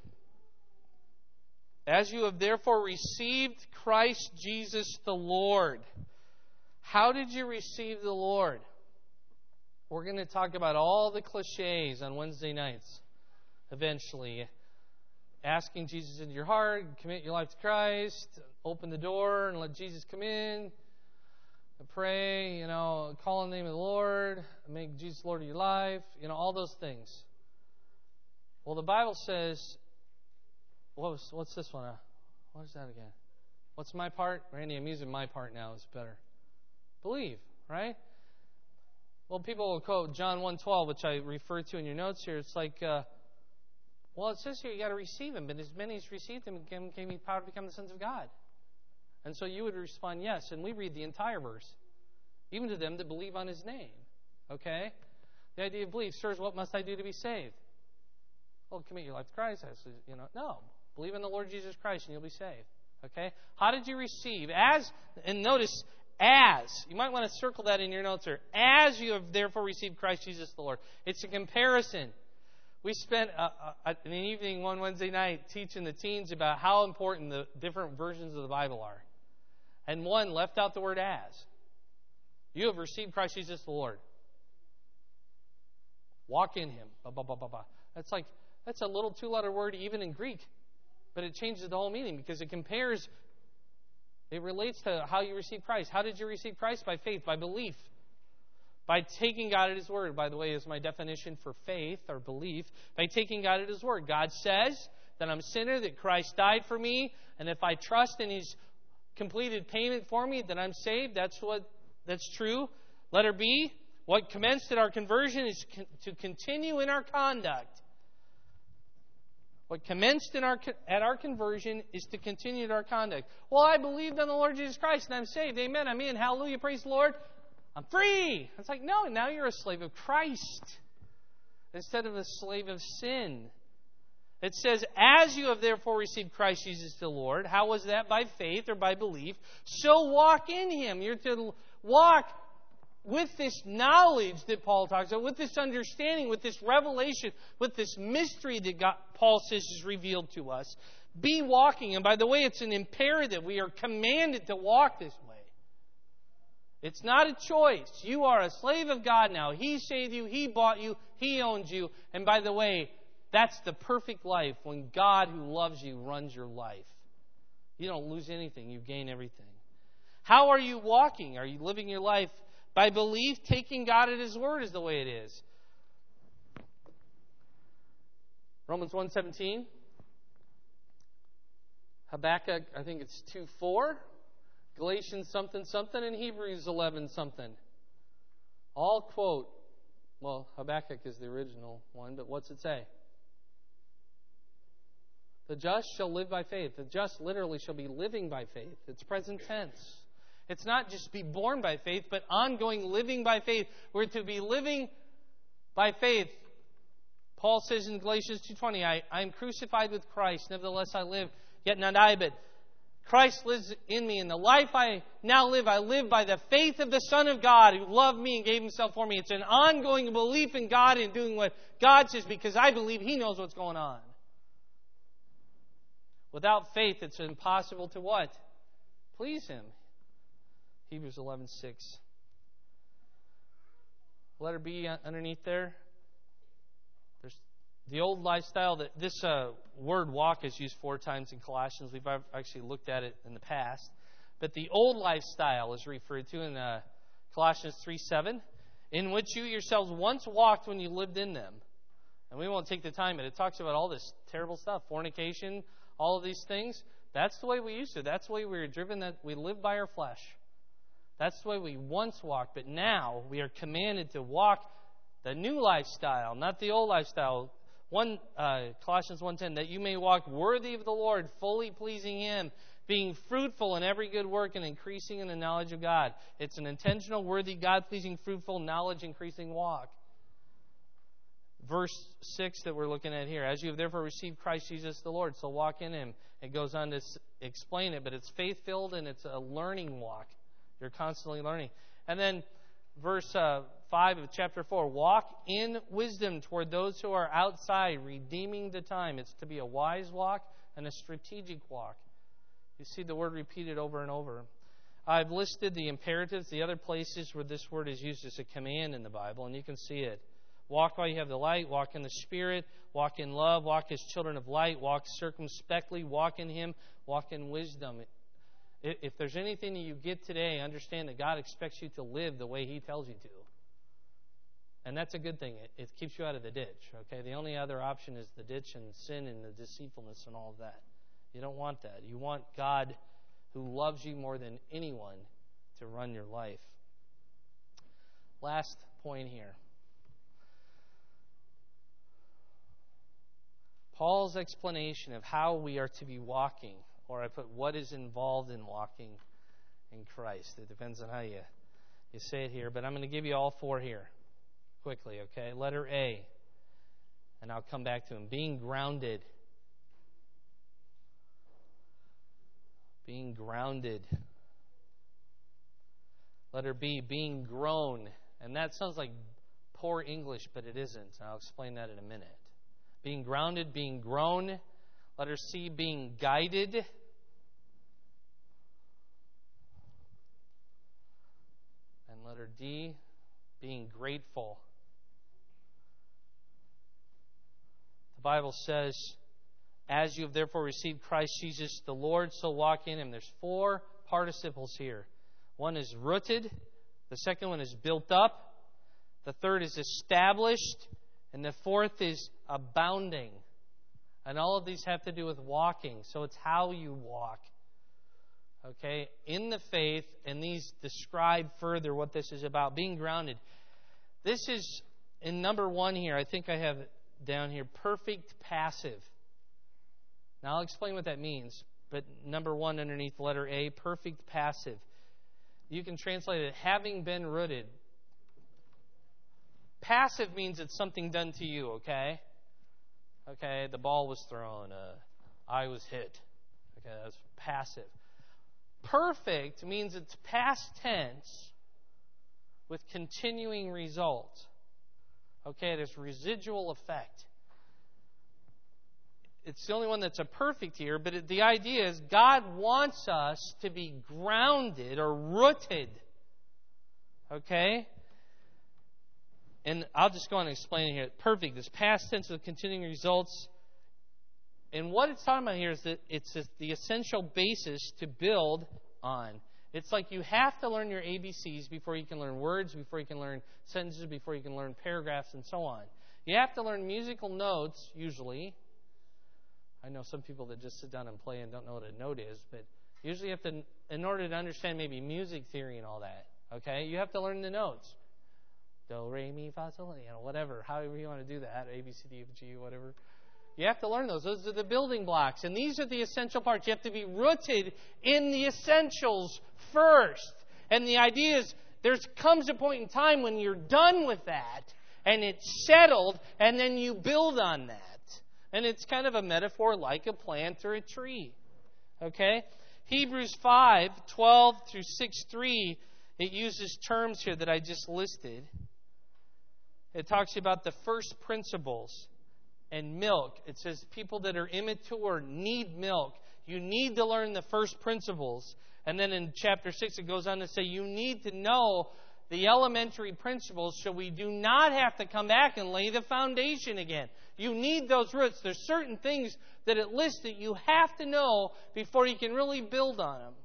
As you have therefore received Christ Jesus the Lord. How did you receive the Lord? We're going to talk about all the cliches on Wednesday nights, eventually. Asking Jesus into your heart, commit your life to Christ, open the door and let Jesus come in. Pray, you know, call on the name of the Lord, make Jesus Lord of your life, you know, all those things. Well, the Bible says, what was, what's this one? What is that again? What's my part? Randy, I'm using my part now. It's better. Believe, right? Well, people will quote John one twelve, which I refer to in your notes here. It's like, uh, well, it says here you got to receive Him, but as many as received Him gave me power to become the sons of God. And so you would respond, yes. And we read the entire verse. Even to them that believe on His name. Okay? The idea of belief. Sirs, what must I do to be saved? Well, commit your life to Christ. You know, no. Believe in the Lord Jesus Christ and you'll be saved. Okay? How did you receive? As, and notice, as. You might want to circle that in your notes here. As you have therefore received Christ Jesus the Lord. It's a comparison. We spent uh, uh, an evening one Wednesday night teaching the teens about how important the different versions of the Bible are. And one left out the word as. You have received Christ Jesus the Lord. Walk in Him. Bah, bah, bah, bah, bah. That's like, that's a little two-letter word even in Greek. But it changes the whole meaning because it compares, it relates to how you receive Christ. How did you receive Christ? By faith, by belief. By taking God at His word, by the way, is my definition for faith or belief. By taking God at His word. God says that I'm a sinner, that Christ died for me, and if I trust in His completed payment for me, that I'm saved. That's what that's true. Letter B, what commenced at our conversion is con- to continue in our conduct. What commenced in our at our conversion is to continue in our conduct. Well, I believed in the Lord Jesus Christ and I'm saved. Amen. I'm in. Hallelujah. Praise the Lord. I'm free. It's like, no, now you're a slave of Christ instead of a slave of sin. It says, as you have therefore received Christ Jesus the Lord. How was that? By faith or by belief. So walk in Him. You're to walk with this knowledge that Paul talks about, with this understanding, with this revelation, with this mystery that God, Paul says is revealed to us, be walking. And by the way, it's an imperative. We are commanded to walk this way. It's not a choice. You are a slave of God now. He saved you. He bought you. He owns you. And by the way, that's the perfect life when God who loves you runs your life. You don't lose anything. You gain everything. How are you walking? Are you living your life by belief, taking God at His word is the way it is? Romans one seventeen. Habakkuk, I think it's two four. Galatians something something, and Hebrews eleven something. All quote, well, Habakkuk is the original one, but what's it say? The just shall live by faith. The just literally shall be living by faith. It's present tense. It's not just be born by faith, but ongoing living by faith. We're to be living by faith. Paul says in Galatians two twenty, I, I am crucified with Christ, nevertheless I live, yet not I, but Christ lives in me. And the life I now live, I live by the faith of the Son of God who loved me and gave Himself for me. It's an ongoing belief in God and doing what God says because I believe He knows what's going on. Without faith, it's impossible to what? Please Him. Hebrews eleven six. Letter B underneath there. There's the old lifestyle. That this uh, word walk is used four times in Colossians. We've actually looked at it in the past. But the old lifestyle is referred to in uh, Colossians three seven, in which you yourselves once walked when you lived in them. And we won't take the time, but it talks about all this terrible stuff, fornication, all of these things. That's the way we used to. That's the way we were driven, that we live by our flesh. That's the way we once walked. But now we are commanded to walk the new lifestyle, not the old lifestyle. One uh, Colossians one ten, that you may walk worthy of the Lord, fully pleasing Him, being fruitful in every good work and increasing in the knowledge of God. It's an intentional, worthy, God-pleasing, fruitful, knowledge-increasing walk. Verse six that we're looking at here. As you have therefore received Christ Jesus the Lord, so walk in Him. It goes on to explain it, but it's faith-filled and it's a learning walk. You're constantly learning. And then verse uh, five of chapter four. Walk in wisdom toward those who are outside, redeeming the time. It's to be a wise walk and a strategic walk. You see the word repeated over and over. I've listed the imperatives, the other places where this word is used as a command in the Bible, and you can see it. Walk while you have the light, walk in the Spirit, walk in love, walk as children of light, walk circumspectly, walk in Him, walk in wisdom. If there's anything that you get today, understand that God expects you to live the way He tells you to. And that's a good thing. It, it keeps you out of the ditch. Okay. The only other option is the ditch and sin and the deceitfulness and all of that. You don't want that. You want God, who loves you more than anyone, to run your life. Last point here. Paul's explanation of how we are to be walking, or I put what is involved in walking in Christ. It depends on how you, you say it here, but I'm going to give you all four here quickly, okay? Letter A, and I'll come back to them. Being grounded. Being grounded. Letter B, being grown. And that sounds like poor English, but it isn't. I'll explain that in a minute. Being grounded, being grown. Letter C, being guided. And letter D, being grateful. The Bible says, as you have therefore received Christ Jesus the Lord, so walk in Him. There's four participles here. One is rooted. The second one is built up. The third is established. And the fourth is abounding. And all of these have to do with walking. So it's how you walk. Okay? In the faith, and these describe further what this is about. Being grounded. This is, in number one here, I think I have it down here, perfect passive. Now I'll explain what that means. But number one underneath letter A, perfect passive. You can translate it, having been rooted. Passive means it's something done to you, okay? Okay, the ball was thrown. Uh, I was hit. Okay, that's passive. Perfect means it's past tense, with continuing results. Okay, there's residual effect. It's the only one that's a perfect here, but it, the idea is God wants us to be grounded or rooted. Okay? And I'll just go on and explain it here. Perfect, this past tense of continuing results. And what it's talking about here is that it's the essential basis to build on. It's like you have to learn your A B Cs before you can learn words, before you can learn sentences, before you can learn paragraphs, and so on. You have to learn musical notes, usually. I know some people that just sit down and play and don't know what a note is, but usually you have to, in order to understand maybe music theory and all that, okay, you have to learn the notes. Do, re, mi, fa, sol, you know, whatever, however you want to do that, A, B, C, D, F, G, whatever. You have to learn those. Those are the building blocks. And these are the essential parts. You have to be rooted in the essentials first. And the idea is there comes a point in time when you're done with that and it's settled, and then you build on that. And it's kind of a metaphor like a plant or a tree. Okay? Hebrews five, twelve through six three, it uses terms here that I just listed. It talks about the first principles and milk. It says people that are immature need milk. You need to learn the first principles. And then in chapter six, it goes on to say you need to know the elementary principles so we do not have to come back and lay the foundation again. You need those roots. There's certain things that it lists that you have to know before you can really build on them.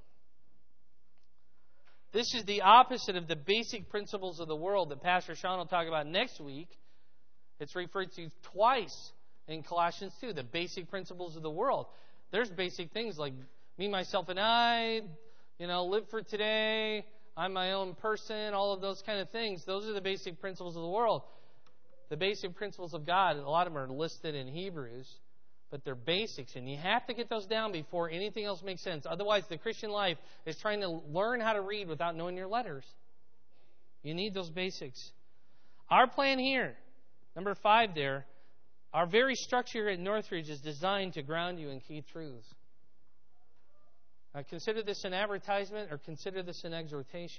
This is the opposite of the basic principles of the world that Pastor Sean will talk about next week. It's referred to twice in Colossians two, the basic principles of the world. There's basic things like me, myself, and I, you know, live for today, I'm my own person, all of those kind of things. Those are the basic principles of the world. The basic principles of God, a lot of them are listed in Hebrews, but they're basics, and you have to get those down before anything else makes sense. Otherwise, the Christian life is trying to learn how to read without knowing your letters. You need those basics. Our plan here, number five there, our very structure at Northridge is designed to ground you in key truths. Now, consider this an advertisement or consider this an exhortation.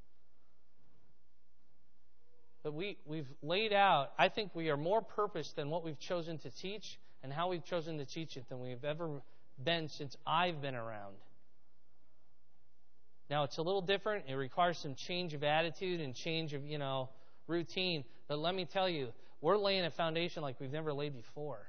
But we, we've laid out, I think we are more purposed than what we've chosen to teach and how we've chosen to teach it than we've ever been since I've been around. Now, it's a little different. It requires some change of attitude and change of, you know, routine. But let me tell you, we're laying a foundation like we've never laid before.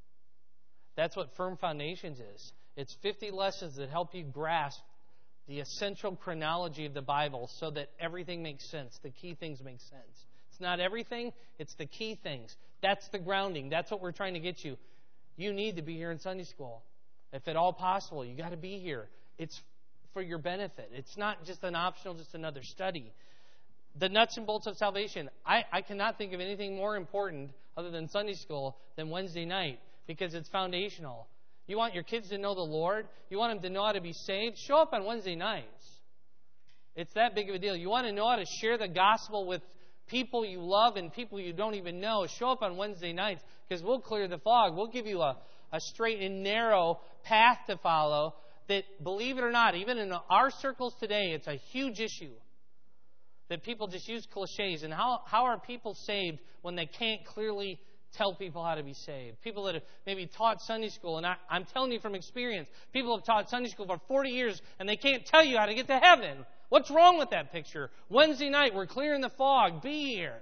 That's what Firm Foundations is. It's fifty lessons that help you grasp the essential chronology of the Bible so that everything makes sense. The key things make sense. It's not everything. It's the key things. That's the grounding. That's what we're trying to get you. You need to be here in Sunday school. If at all possible, you got to be here. It's for your benefit. It's not just an optional, just another study. The nuts and bolts of salvation. I, I cannot think of anything more important other than Sunday school than Wednesday night because it's foundational. You want your kids to know the Lord? You want them to know how to be saved? Show up on Wednesday nights. It's that big of a deal. You want to know how to share the gospel with people you love and people you don't even know? Show up on Wednesday nights because we'll clear the fog. We'll give you a, a straight and narrow path to follow that, believe it or not, even in our circles today, it's a huge issue. That people just use cliches. And how, how are people saved when they can't clearly tell people how to be saved? People that have maybe taught Sunday school, and I, I'm telling you from experience, people have taught Sunday school for forty years, and they can't tell you how to get to heaven. What's wrong with that picture? Wednesday night, we're clearing the fog. Be here.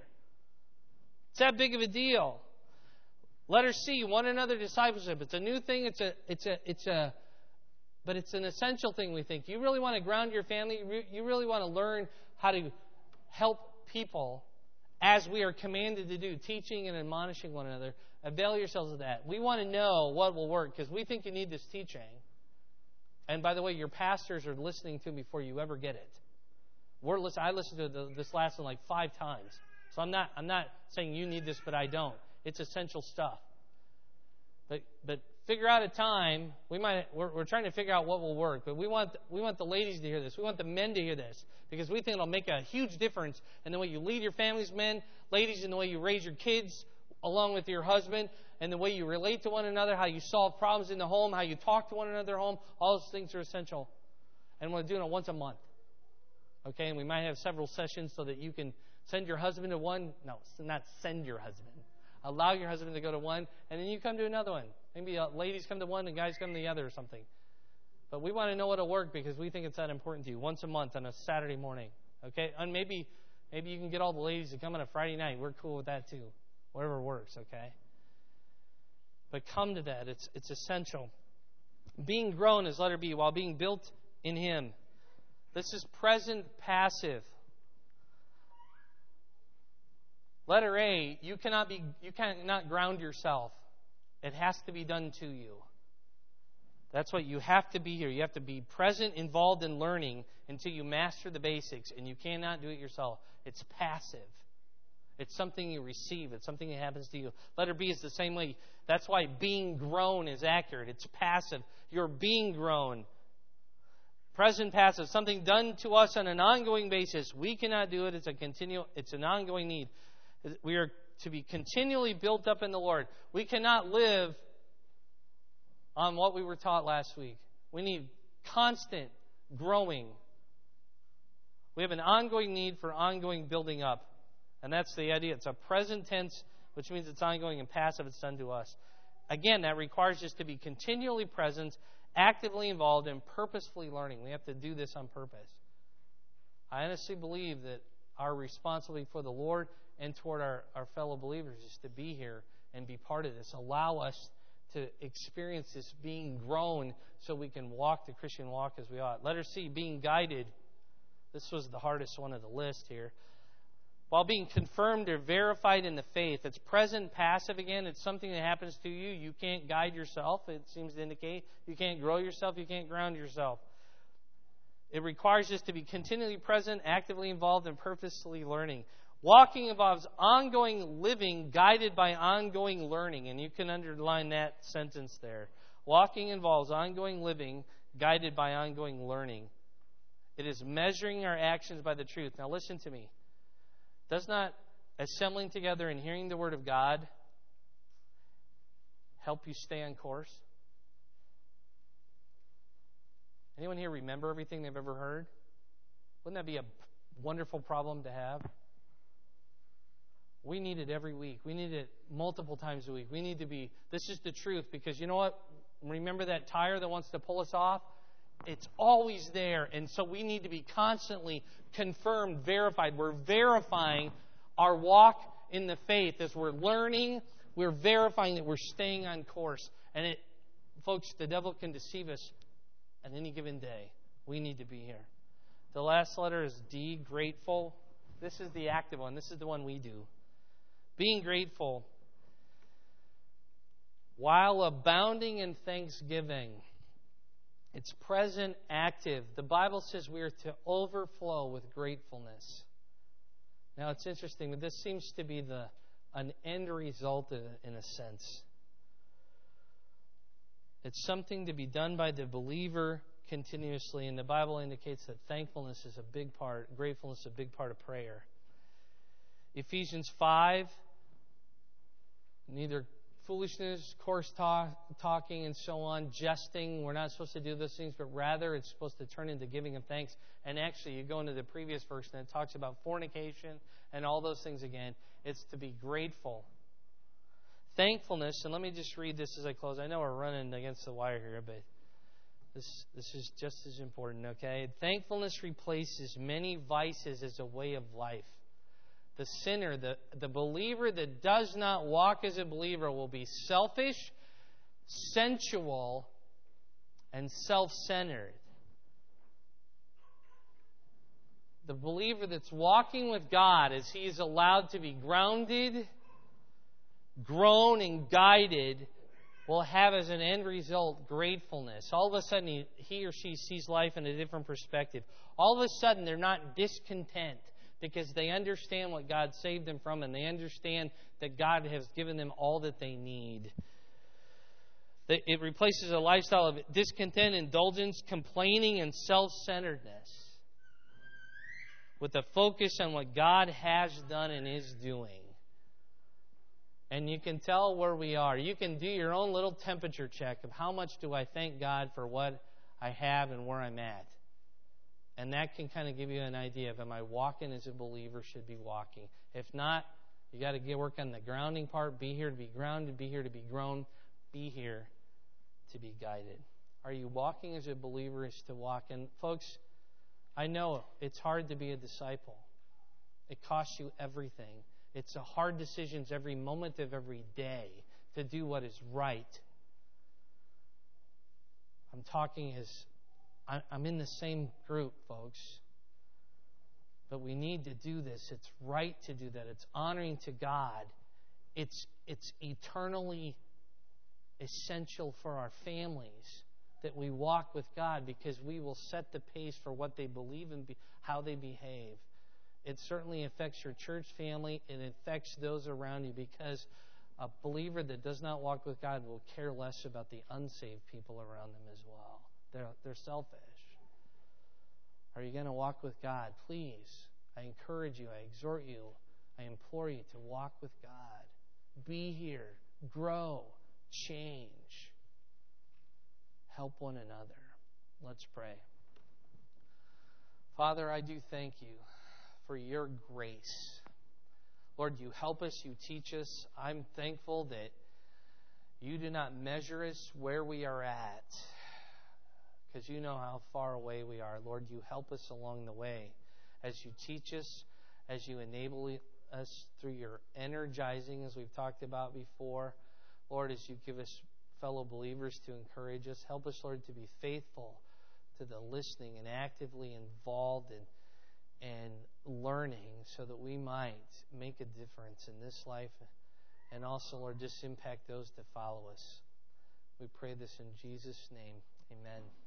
It's that big of a deal. Letter C, one another discipleship. It's a new thing. It's a, it's a, it's a, but it's an essential thing, we think. You really want to ground your family. You really want to learn how to help people as we are commanded to do, teaching and admonishing one another. Avail yourselves of that. We want to know what will work because we think you need this teaching. And by the way, your pastors are listening to before you ever get it. We're listen, I listened to the, this lesson like five times. So I'm not I'm not saying you need this, but I don't. It's essential stuff. But but figure out a time. We might we're, we're trying to figure out what will work. But we want we want the ladies to hear this. We want the men to hear this because we think it'll make a huge difference in the way you lead your families, men, ladies, in the way you raise your kids along with your husband, and the way you relate to one another, how you solve problems in the home, how you talk to one another at home. All those things are essential. And we're doing it once a month. Okay, and we might have several sessions so that you can send your husband to one. No, not send your husband. Allow your husband to go to one, and then you come to another one. Maybe uh, ladies come to one and guys come to the other or something. But we want to know what'll work because we think it's that important to you. Once a month on a Saturday morning. Okay, and maybe maybe you can get all the ladies to come on a Friday night. We're cool with that too. Whatever works, okay? But come to that. It's it's essential. Being grown is letter B, while being built in Him. This is present passive. Letter A, you cannot be you cannot ground yourself. It has to be done to you. That's what you have to be here. You have to be present, involved in learning until you master the basics, and you cannot do it yourself. It's passive. It's something you receive. It's something that happens to you. Letter B is the same way. That's why being grown is accurate. It's passive. You're being grown. Present passive, something done to us on an ongoing basis. We cannot do it. It's a continual. It's an ongoing need. We are to be continually built up in the Lord. We cannot live on what we were taught last week. We need constant growing. We have an ongoing need for ongoing building up. And that's the idea. It's a present tense, which means it's ongoing, and passive, it's done to us. Again, that requires us to be continually present, actively involved, and purposefully learning. We have to do this on purpose. I honestly believe that our responsibility for the Lord and toward our, our fellow believers is to be here and be part of this. Allow us to experience this being grown so we can walk the Christian walk as we ought. Letter C, being guided. This was the hardest one of the list here. While being confirmed or verified in the faith. It's present passive again. It's something that happens to you. You can't guide yourself, it seems to indicate. You can't grow yourself. You can't ground yourself. It requires us to be continually present, actively involved, and purposefully learning. Walking involves ongoing living guided by ongoing learning. And you can underline that sentence there. Walking involves ongoing living guided by ongoing learning. It is measuring our actions by the truth. Now listen to me. Does not assembling together and hearing the Word of God help you stay on course? Anyone here remember everything they've ever heard? Wouldn't that be a wonderful problem to have? We need it every week. We need it multiple times a week. We need to be, this is the truth, because you know what? Remember that tire that wants to pull us off? It's always there. And so we need to be constantly confirmed, verified. We're verifying our walk in the faith. As we're learning, we're verifying that we're staying on course. And it, folks, the devil can deceive us at any given day. We need to be here. The last letter is D, grateful. This is the active one. This is the one we do. Being grateful while abounding in thanksgiving. It's present, active. The Bible says we are to overflow with gratefulness. Now, it's interesting, but this seems to be the an end result in a sense. It's something to be done by the believer continuously, and the Bible indicates that thankfulness is a big part, gratefulness is a big part of prayer. Ephesians five, neither foolishness, coarse talk, talking, and so on, jesting. We're not supposed to do those things, but rather it's supposed to turn into giving of thanks. And actually, you go into the previous verse, and it talks about fornication and all those things again. It's to be grateful. Thankfulness, and let me just read this as I close. I know we're running against the wire here, but this, this is just as important, okay? Thankfulness replaces many vices as a way of life. The sinner, the, the believer that does not walk as a believer will be selfish, sensual, and self-centered. The believer that's walking with God, as he is allowed to be grounded, grown, and guided, will have as an end result gratefulness. All of a sudden, he, he or she sees life in a different perspective. All of a sudden, they're not discontent, because they understand what God saved them from, and they understand that God has given them all that they need. It replaces a lifestyle of discontent, indulgence, complaining, and self-centeredness with a focus on what God has done and is doing. And you can tell where we are. You can do your own little temperature check of how much do I thank God for what I have and where I'm at. And that can kind of give you an idea of, am I walking as a believer should be walking? If not, you got to get work on the grounding part. Be here to be grounded. Be here to be grown. Be here to be guided. Are you walking as a believer is to walk? And folks, I know it's hard to be a disciple. It costs you everything. It's a hard decisions every moment of every day to do what is right. I'm talking as I'm in the same group, folks. But we need to do this. It's right to do that. It's honoring to God. It's, it's eternally essential for our families that we walk with God, because we will set the pace for what they believe and be, how they behave. It certainly affects your church family. It affects those around you, because a believer that does not walk with God will care less about the unsaved people around them as well. They're, they're selfish. Are you going to walk with God? Please, I encourage you, I exhort you, I implore you to walk with God. Be here, grow, change. Help one another. Let's pray. Father, I do thank you for your grace. Lord, you help us, you teach us. I'm thankful that you do not measure us where we are at, because you know how far away we are. Lord, you help us along the way as you teach us, as you enable us through your energizing, as we've talked about before. Lord, as you give us fellow believers to encourage us, help us, Lord, to be faithful to the listening and actively involved in and learning, so that we might make a difference in this life, and also, Lord, just impact those that follow us. We pray this in Jesus' name. Amen.